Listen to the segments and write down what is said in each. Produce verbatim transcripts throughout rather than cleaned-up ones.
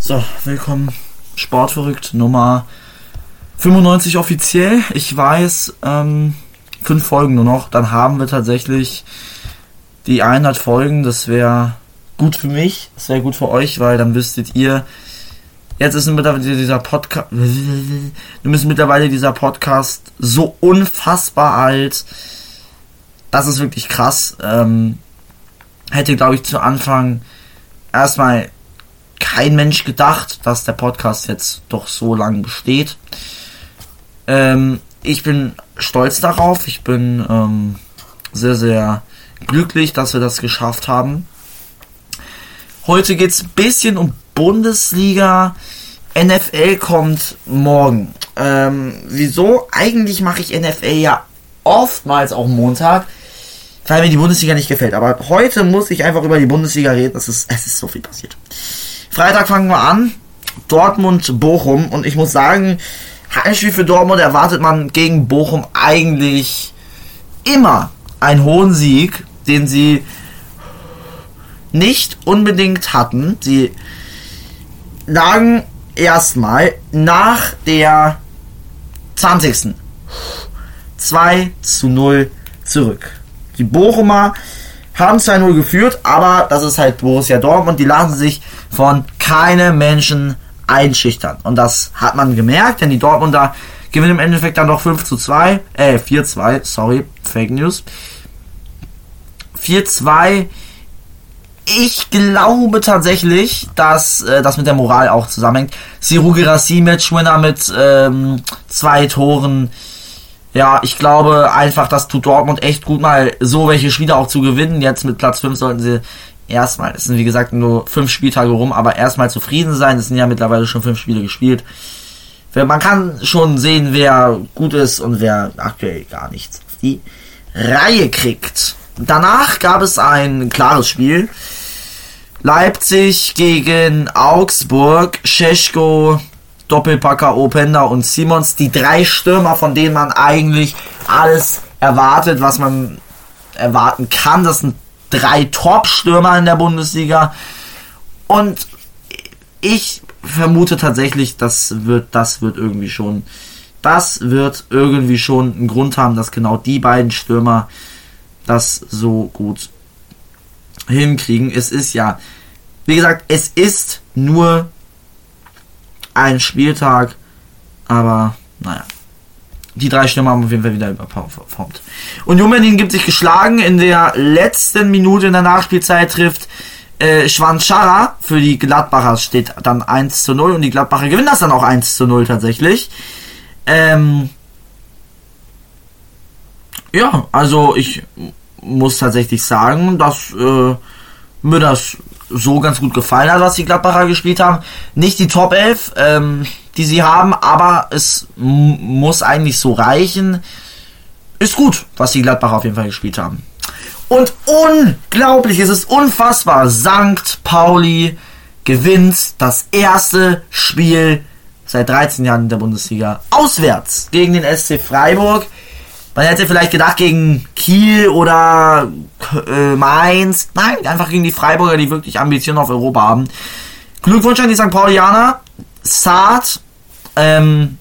So, willkommen, Sportverrückt Nummer fünfundneunzig offiziell. Ich weiß, ähm, fünf Folgen nur noch, dann haben wir tatsächlich die hundert Folgen. Das wäre gut für mich, das wäre gut für euch, weil dann wüsstet ihr, jetzt ist mittlerweile dieser Podcast, du ist mittlerweile dieser Podcast so unfassbar alt. Das ist wirklich krass. Ähm, hätte, glaube ich, zu Anfang erstmal kein Mensch gedacht, dass der Podcast jetzt doch so lang besteht. Ähm, ich bin stolz darauf. Ich bin ähm, sehr, sehr glücklich, dass wir das geschafft haben. Heute geht es ein bisschen um Bundesliga. N F L kommt morgen. Ähm, wieso? Eigentlich mache ich N F L ja oftmals auch Montag, weil mir die Bundesliga nicht gefällt. Aber heute muss ich einfach über die Bundesliga reden. Es ist, es ist so viel passiert. Freitag fangen wir an. Dortmund-Bochum. Und ich muss sagen, Heimspiel für Dortmund erwartet man gegen Bochum eigentlich immer einen hohen Sieg, den sie nicht unbedingt hatten. Sie lagen erstmal nach der zwanzigsten zwei zu null zurück. Die Bochumer haben zwei null geführt, aber das ist halt Borussia Dortmund. Die lassen sich von keinem Menschen einschüchtern. Und das hat man gemerkt, denn die Dortmunder gewinnen im Endeffekt dann doch fünf zu zwei, äh, vier zu zwei, sorry, Fake News. vier zu zwei. Ich glaube tatsächlich, dass äh, das mit der Moral auch zusammenhängt. Seru Girassi, Matchwinner mit ähm, zwei Toren. Ja, ich glaube einfach, das tut Dortmund echt gut, mal so welche Spiele auch zu gewinnen. Jetzt mit Platz fünf sollten sie erstmal, es sind wie gesagt nur fünf Spieltage rum, aber erstmal zufrieden sein. Es sind ja mittlerweile schon fünf Spiele gespielt. Man kann schon sehen, wer gut ist und wer aktuell gar nichts auf die Reihe kriegt. Danach gab es ein klares Spiel. Leipzig gegen Augsburg. Šeško, Doppelpacker, Openda und Simons, die drei Stürmer, von denen man eigentlich alles erwartet, was man erwarten kann. Das sind drei Top-Stürmer in der Bundesliga. Und ich vermute tatsächlich, das wird, das wird irgendwie schon, das wird irgendwie schon einen Grund haben, dass genau die beiden Stürmer das so gut hinkriegen. Es ist ja, wie gesagt, es ist nur ein Spieltag, aber naja, die drei Stürmer haben auf jeden Fall wieder überperformt. Und Jumenin gibt sich geschlagen. In der letzten Minute in der Nachspielzeit trifft äh, Schwanschara für die Gladbacher, steht dann eins zu null und die Gladbacher gewinnen das dann auch eins zu null tatsächlich. Ähm, ja, also ich muss tatsächlich sagen, dass äh, mir das so ganz gut gefallen hat, was die Gladbacher gespielt haben. Nicht die Top elf, ähm, die sie haben, aber es m- muss eigentlich so reichen. Ist gut, was die Gladbacher auf jeden Fall gespielt haben. Und unglaublich, es ist unfassbar, Sankt Pauli gewinnt das erste Spiel seit dreizehn Jahren in der Bundesliga auswärts gegen den S C Freiburg. Man hätte vielleicht gedacht gegen Kiel oder äh, Mainz. Nein, einfach gegen die Freiburger, die wirklich Ambitionen auf Europa haben. Glückwunsch an die Sankt Paulianer. Saad, ähm,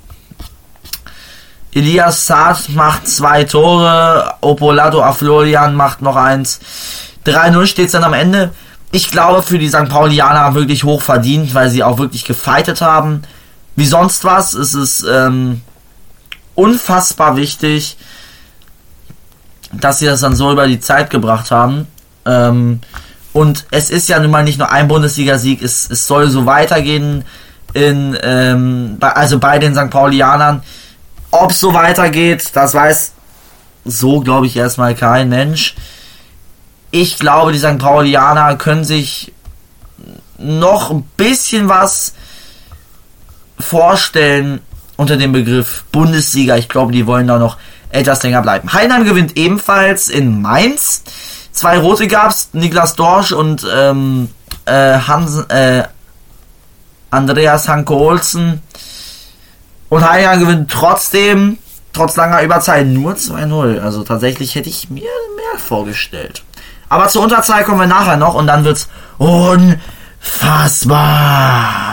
Elias Saad macht zwei Tore. Opolato Aflorian macht noch eins. drei null steht es dann am Ende. Ich glaube für die Sankt Paulianer wirklich hoch verdient, weil sie auch wirklich gefightet haben. Wie sonst was. Es ist ähm, unfassbar wichtig, dass sie das dann so über die Zeit gebracht haben. Ähm, und es ist ja nun mal nicht nur ein Bundesliga-Sieg, es, es soll so weitergehen in, ähm, bei, also bei den Sankt Paulianern. Ob es so weitergeht, das weiß so, glaube ich, erstmal kein Mensch. Ich glaube, die Sankt Paulianer können sich noch ein bisschen was vorstellen unter dem Begriff Bundesliga. Ich glaube, die wollen da noch etwas länger bleiben. Heidenheim gewinnt ebenfalls in Mainz. Zwei Rote gab's, Niklas Dorsch und ähm, äh, Hans, äh, Andreas Hanke Olsen. Und Heidenheim gewinnt trotzdem, trotz langer Überzeit, nur zwei null. Also tatsächlich hätte ich mir mehr vorgestellt. Aber zur Unterzahl kommen wir nachher noch und dann wird's unfassbar.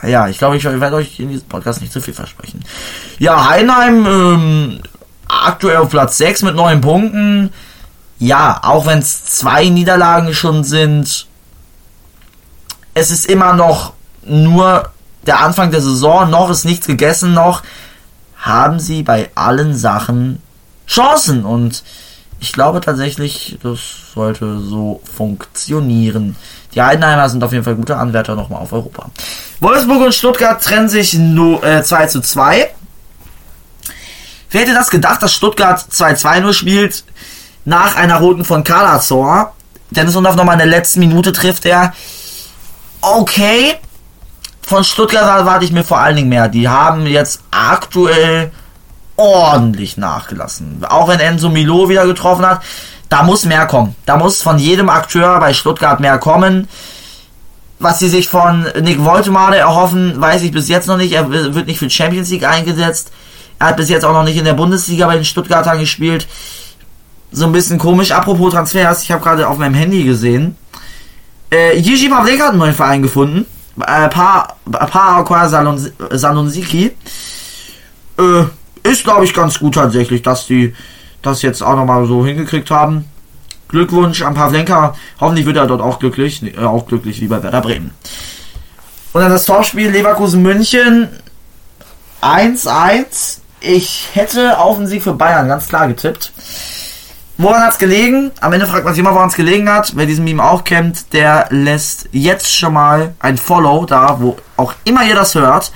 ja, ich glaube, ich werde euch in diesem Podcast nicht zu viel versprechen. Ja, Heidenheim ähm, aktuell auf Platz sechs mit neun Punkten. Ja, auch wenn es zwei Niederlagen schon sind, es ist immer noch nur der Anfang der Saison, noch ist nichts gegessen, noch haben sie bei allen Sachen Chancen und ich glaube tatsächlich, das sollte so funktionieren. Die Heidenheimer sind auf jeden Fall gute Anwärter nochmal auf Europa. Wolfsburg und Stuttgart trennen sich nur äh, zwei zu zwei. Wer hätte das gedacht, dass Stuttgart zwei zwei nur spielt nach einer roten von Calazor? Dennis Undaff nochmal in der letzten Minute trifft er. Okay, von Stuttgart erwarte ich mir vor allen Dingen mehr. Die haben jetzt aktuell ordentlich nachgelassen. Auch wenn Enzo Milo wieder getroffen hat, da muss mehr kommen. Da muss von jedem Akteur bei Stuttgart mehr kommen. Was sie sich von Nick Woltemade erhoffen, weiß ich bis jetzt noch nicht. Er wird nicht für die Champions League eingesetzt. Er hat bis jetzt auch noch nicht in der Bundesliga bei den Stuttgartern gespielt. So ein bisschen komisch. Apropos Transfers, ich habe gerade auf meinem Handy gesehen. Äh, Jiří Pavlenka hat einen neuen Verein gefunden. Äh, Pa Pa Sanonsiki. Äh, ist, glaube ich, ganz gut tatsächlich, dass die das jetzt auch nochmal so hingekriegt haben. Glückwunsch an Pavlenka. Hoffentlich wird er dort auch glücklich. Äh, auch glücklich wie bei Werder Bremen. Und dann das Topspiel Leverkusen-München. eins eins. Ich hätte auf den Sieg für Bayern ganz klar getippt. Woran hat's gelegen? Am Ende fragt man sich immer, woran es gelegen hat. Wer diesen Meme auch kennt, der lässt jetzt schon mal ein Follow da, wo auch immer ihr das hört.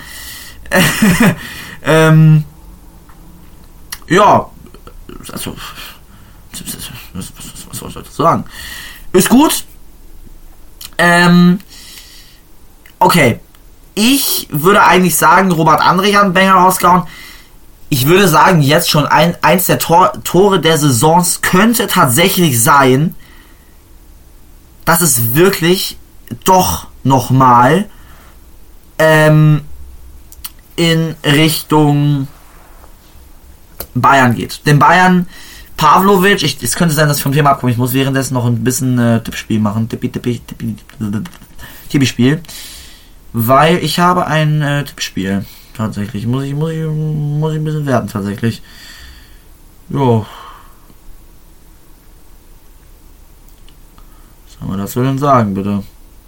ähm, ja, also, was, was soll ich dazu sagen? Ist gut. Ähm, okay. Ich würde eigentlich sagen, Robert Andrich hat einen Banger rausgehauen. Ich würde sagen, jetzt schon ein, eins der Tor, Tore der Saisons könnte tatsächlich sein, dass es wirklich doch nochmal ähm, in Richtung Bayern geht. Denn Bayern, Pavlovic, ich, es könnte sein, dass ich vom Thema abkomme. Ich muss währenddessen noch ein bisschen äh, Tippspiel machen. Tippi, Tippi, Tippi, Tippi-Spiel. Weil ich habe ein äh, Tippspiel. Tatsächlich. Muss ich, muss ich, muss ich ein bisschen werten, tatsächlich. Jo. Was soll man dazu denn sagen, bitte?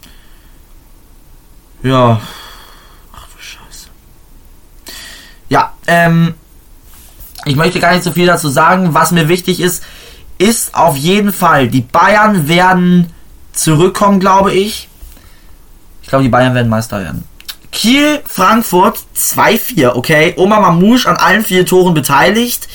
Ja. Ach du Scheiße. Ja, ähm. Ich möchte gar nicht so viel dazu sagen. Was mir wichtig ist, ist auf jeden Fall, die Bayern werden zurückkommen, glaube ich. Ich glaube, die Bayern werden Meister werden. Kiel, Frankfurt, zwei vier, okay. Omar Mamouche an allen vier Toren beteiligt.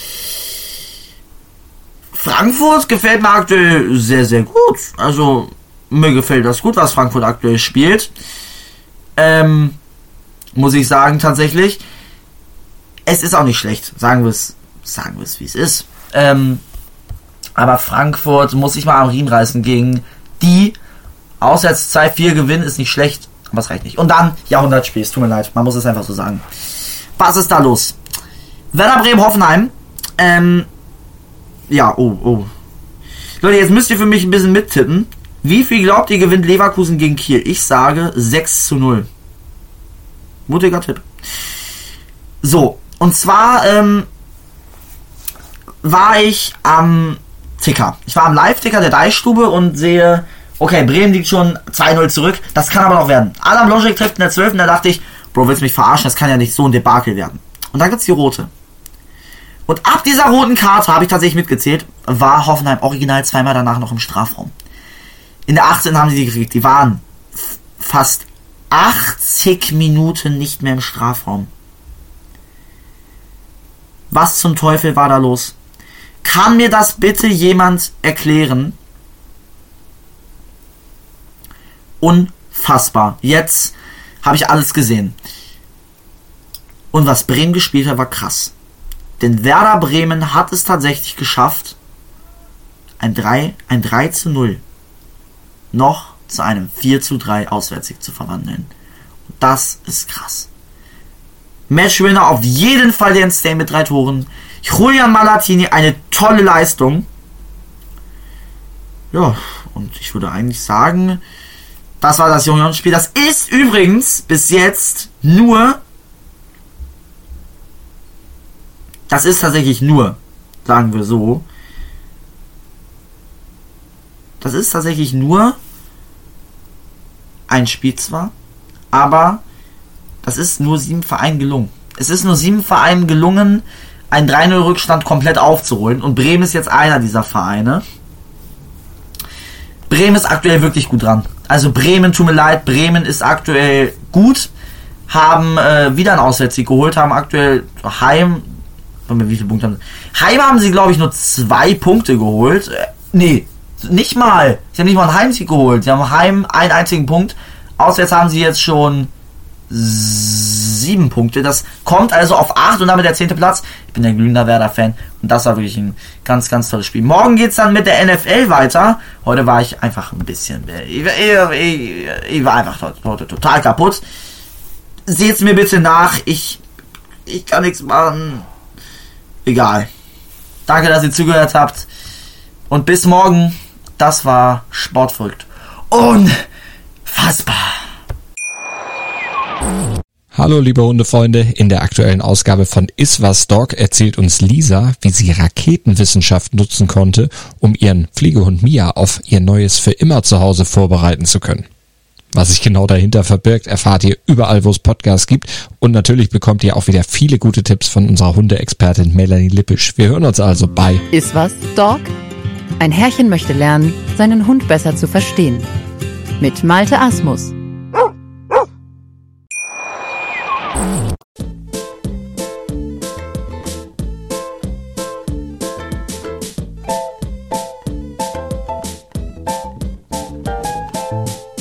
Frankfurt gefällt mir aktuell sehr, sehr gut. Also, mir gefällt das gut, was Frankfurt aktuell spielt. Ähm, muss ich sagen, tatsächlich. Es ist auch nicht schlecht, sagen wir es, sagen wir es, wie es ist. Ähm, aber Frankfurt muss sich mal am Riemen reißen gegen die. Auswärts zwei vier gewinnen ist nicht schlecht. Aber es reicht nicht. Und dann Jahrhundertspiel. Es tut mir leid. Man muss es einfach so sagen. Was ist da los? Werder Bremen, Hoffenheim. Ähm. Ja, oh, oh. Leute, jetzt müsst ihr für mich ein bisschen mittippen. Wie viel glaubt ihr gewinnt Leverkusen gegen Kiel? Ich sage sechs zu null. Mutiger Tipp. So. Und zwar, ähm. war ich am Ticker. Ich war am Live-Ticker der Deichstube und sehe. Okay, Bremen liegt schon zwei null zurück. Das kann aber noch werden. Adam Loschek trifft in der zwölften Da dachte ich, Bro, willst du mich verarschen? Das kann ja nicht so ein Debakel werden. Und dann gibt's die rote. Und ab dieser roten Karte, habe ich tatsächlich mitgezählt, war Hoffenheim original zweimal danach noch im Strafraum. In der achtzehnten haben sie die gekriegt. Die waren f- fast achtzig Minuten nicht mehr im Strafraum. Was zum Teufel war da los? Kann mir das bitte jemand erklären? Unfassbar. Jetzt habe ich alles gesehen. Und was Bremen gespielt hat, war krass. Denn Werder Bremen hat es tatsächlich geschafft, ein drei, ein drei zu null noch zu einem vier zu drei Auswärtssieg zu verwandeln. Und das ist krass. Matchwinner auf jeden Fall der Stay mit drei Toren. Julian Malatini, eine tolle Leistung. Ja, und ich würde eigentlich sagen, Das war das Juniorenspiel. Das ist übrigens bis jetzt nur... Das ist tatsächlich nur, sagen wir so. Das ist tatsächlich nur ein Spiel zwar, aber das ist nur sieben Vereinen gelungen. Es ist nur sieben Vereinen gelungen, einen drei null Rückstand komplett aufzuholen. Und Bremen ist jetzt einer dieser Vereine. Bremen ist aktuell wirklich gut dran. Also Bremen, tut mir leid, Bremen ist aktuell gut. Haben äh, wieder einen Auswärtssieg geholt, haben aktuell Heim... Wie viele Punkte haben sie? Heim haben sie, glaube ich, nur zwei Punkte geholt. Äh, nee, nicht mal. Sie haben nicht mal einen Heimsieg geholt. Sie haben Heim einen einzigen Punkt. Auswärts haben sie jetzt schon sieben Punkte. Das kommt also auf acht und damit der zehnte Platz. Ich bin der glühender Werder-Fan und das war wirklich ein ganz, ganz tolles Spiel. Morgen geht's dann mit der N F L weiter. Heute war ich einfach ein bisschen... Ich, ich, ich, ich war einfach heute total kaputt. Seht's mir bitte nach. Ich, ich kann nichts machen. Egal. Danke, dass ihr zugehört habt. Und bis morgen. Das war Sportverrückt. Unfassbar. Hallo liebe Hundefreunde, in der aktuellen Ausgabe von Iswas Dog erzählt uns Lisa, wie sie Raketenwissenschaft nutzen konnte, um ihren Pflegehund Mia auf ihr neues für immer Zuhause vorbereiten zu können. Was sich genau dahinter verbirgt, erfahrt ihr überall, wo es Podcasts gibt. Und natürlich bekommt ihr auch wieder viele gute Tipps von unserer Hundeexpertin Melanie Lippisch. Wir hören uns also bei Iswas Dog? Ein Herrchen möchte lernen, seinen Hund besser zu verstehen. Mit Malte Asmus.